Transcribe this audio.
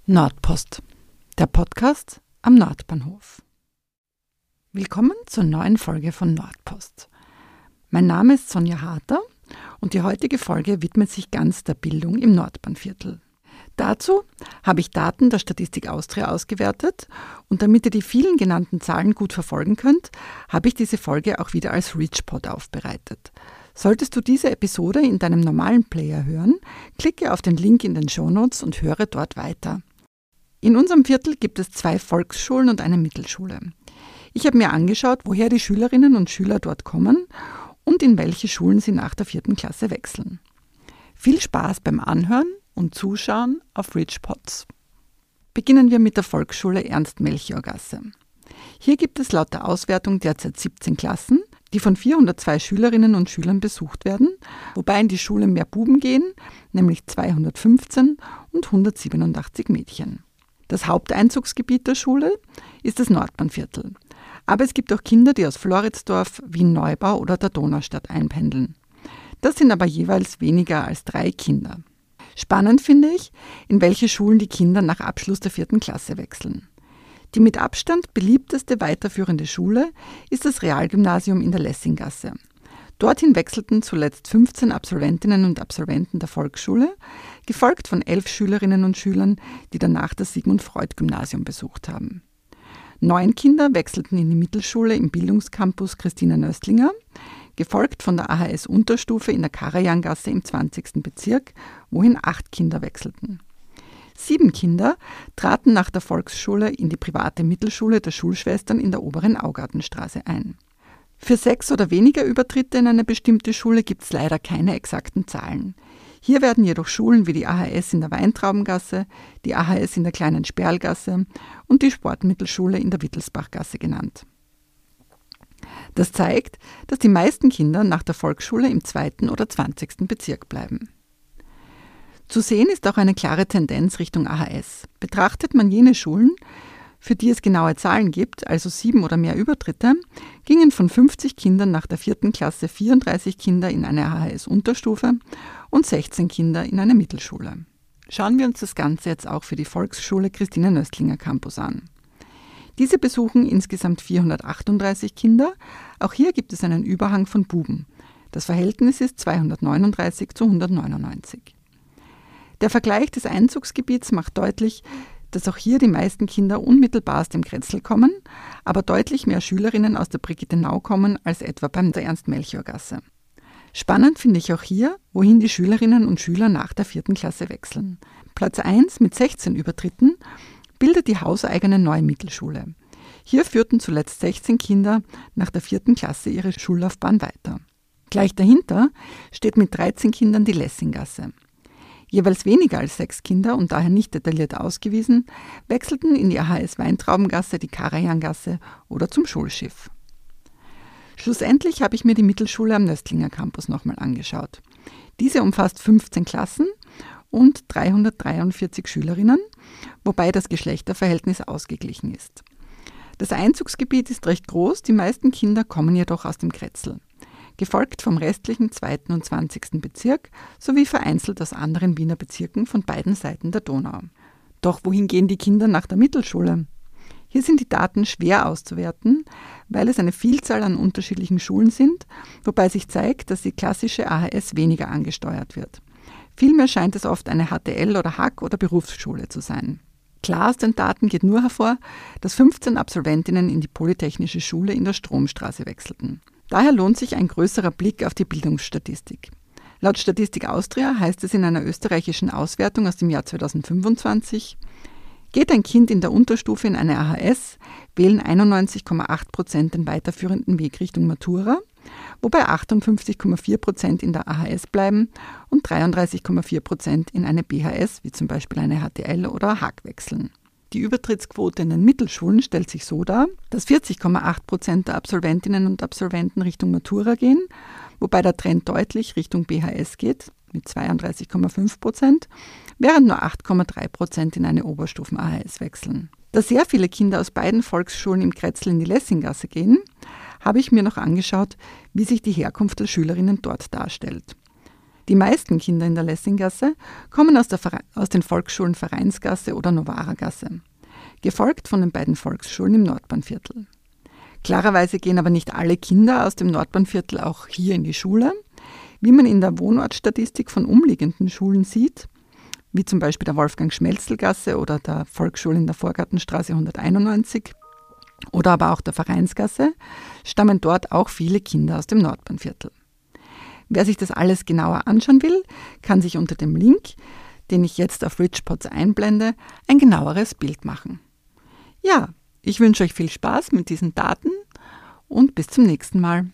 Nordpost, der Podcast am Nordbahnhof. Willkommen zur neuen Folge von Nordpost. Mein Name ist Sonja Harter und die heutige Folge widmet sich ganz der Bildung im Nordbahnviertel. Dazu habe ich Daten der Statistik Austria ausgewertet und damit ihr die vielen genannten Zahlen gut verfolgen könnt, habe ich diese Folge auch wieder als ReachPod aufbereitet. Solltest du diese Episode in deinem normalen Player hören, klicke auf den Link in den Shownotes und höre dort weiter. In unserem Viertel gibt es 2 Volksschulen und eine Mittelschule. Ich habe mir angeschaut, woher die Schülerinnen und Schüler dort kommen und in welche Schulen sie nach der 4. Klasse wechseln. Viel Spaß beim Anhören und Zuschauen auf ReachPods. Beginnen wir mit der Volksschule Ernst-Melchior-Gasse. Hier gibt es laut der Auswertung derzeit 17 Klassen, die von 402 Schülerinnen und Schülern besucht werden, wobei in die Schule mehr Buben gehen, nämlich 215 und 187 Mädchen. Das Haupteinzugsgebiet der Schule ist das Nordbahnviertel. Aber es gibt auch Kinder, die aus Floridsdorf, Wien-Neubau oder der Donaustadt einpendeln. Das sind aber jeweils weniger als 3 Kinder. Spannend finde ich, in welche Schulen die Kinder nach Abschluss der 4. Klasse wechseln. Die mit Abstand beliebteste weiterführende Schule ist das Realgymnasium in der Lessinggasse. Dorthin wechselten zuletzt 15 Absolventinnen und Absolventen der Volksschule, gefolgt von 11 Schülerinnen und Schülern, die danach das Sigmund-Freud-Gymnasium besucht haben. 9 Kinder wechselten in die Mittelschule im Bildungscampus Christina Nöstlinger, gefolgt von der AHS-Unterstufe in der Karajangasse im 20. Bezirk, wohin 8 Kinder wechselten. 7 Kinder traten nach der Volksschule in die private Mittelschule der Schulschwestern in der Oberen Augartenstraße ein. Für 6 oder weniger Übertritte in eine bestimmte Schule gibt es leider keine exakten Zahlen. Hier werden jedoch Schulen wie die AHS in der Weintraubengasse, die AHS in der Kleinen Sperlgasse und die Sportmittelschule in der Wittelsbachgasse genannt. Das zeigt, dass die meisten Kinder nach der Volksschule im 2. oder 20. Bezirk bleiben. Zu sehen ist auch eine klare Tendenz Richtung AHS. Betrachtet man jene Schulen, für die es genaue Zahlen gibt, also 7 oder mehr Übertritte, gingen von 50 Kindern nach der 4. Klasse 34 Kinder in eine AHS-Unterstufe und 16 Kinder in eine Mittelschule. Schauen wir uns das Ganze jetzt auch für die Volksschule Christina Nöstlinger Campus an. Diese besuchen insgesamt 438 Kinder. Auch hier gibt es einen Überhang von Buben. Das Verhältnis ist 239 zu 199. Der Vergleich des Einzugsgebiets macht deutlich, dass auch hier die meisten Kinder unmittelbar aus dem Kretzel kommen, aber deutlich mehr Schülerinnen aus der Brigittenau kommen als etwa bei der Ernst-Melchior-Gasse. Spannend finde ich auch hier, wohin die Schülerinnen und Schüler nach der 4. Klasse wechseln. Platz 1 mit 16 Übertritten bildet die hauseigene Neue Mittelschule. Hier führten zuletzt 16 Kinder nach der 4. Klasse ihre Schullaufbahn weiter. Gleich dahinter steht mit 13 Kindern die Lessinggasse. Jeweils weniger als 6 Kinder und daher nicht detailliert ausgewiesen, wechselten in die AHS Weintraubengasse, die Karajangasse oder zum Schulschiff. Schlussendlich habe ich mir die Mittelschule am Nöstlinger Campus nochmal angeschaut. Diese umfasst 15 Klassen und 343 Schülerinnen, wobei das Geschlechterverhältnis ausgeglichen ist. Das Einzugsgebiet ist recht groß, die meisten Kinder kommen jedoch aus dem Kretzel, gefolgt vom restlichen 2. und 20. Bezirk sowie vereinzelt aus anderen Wiener Bezirken von beiden Seiten der Donau. Doch wohin gehen die Kinder nach der Mittelschule? Hier sind die Daten schwer auszuwerten, weil es eine Vielzahl an unterschiedlichen Schulen sind, wobei sich zeigt, dass die klassische AHS weniger angesteuert wird. Vielmehr scheint es oft eine HTL- oder HAK- oder Berufsschule zu sein. Klar aus den Daten geht nur hervor, dass 15 Absolventinnen in die Polytechnische Schule in der Stromstraße wechselten. Daher lohnt sich ein größerer Blick auf die Bildungsstatistik. Laut Statistik Austria heißt es in einer österreichischen Auswertung aus dem Jahr 2025, geht ein Kind in der Unterstufe in eine AHS, wählen 91,8% den weiterführenden Weg Richtung Matura, wobei 58,4% in der AHS bleiben und 33,4% in eine BHS, wie zum Beispiel eine HTL oder HAK wechseln. Die Übertrittsquote in den Mittelschulen stellt sich so dar, dass 40,8% der Absolventinnen und Absolventen Richtung Matura gehen, wobei der Trend deutlich Richtung BHS geht, mit 32,5%, während nur 8,3% in eine Oberstufen-AHS wechseln. Da sehr viele Kinder aus beiden Volksschulen im Kretzel in die Lessinggasse gehen, habe ich mir noch angeschaut, wie sich die Herkunft der Schülerinnen dort darstellt. Die meisten Kinder in der Lessinggasse kommen aus den Volksschulen Vereinsgasse oder Novaragasse, gefolgt von den beiden Volksschulen im Nordbahnviertel. Klarerweise gehen aber nicht alle Kinder aus dem Nordbahnviertel auch hier in die Schule, wie man in der Wohnortstatistik von umliegenden Schulen sieht, wie zum Beispiel der Wolfgang-Schmelzl-Gasse oder der Volksschule in der Vorgartenstraße 191 oder aber auch der Vereinsgasse, stammen dort auch viele Kinder aus dem Nordbahnviertel. Wer sich das alles genauer anschauen will, kann sich unter dem Link, den ich jetzt auf Richpods einblende, ein genaueres Bild machen. Ja, ich wünsche euch viel Spaß mit diesen Daten und bis zum nächsten Mal.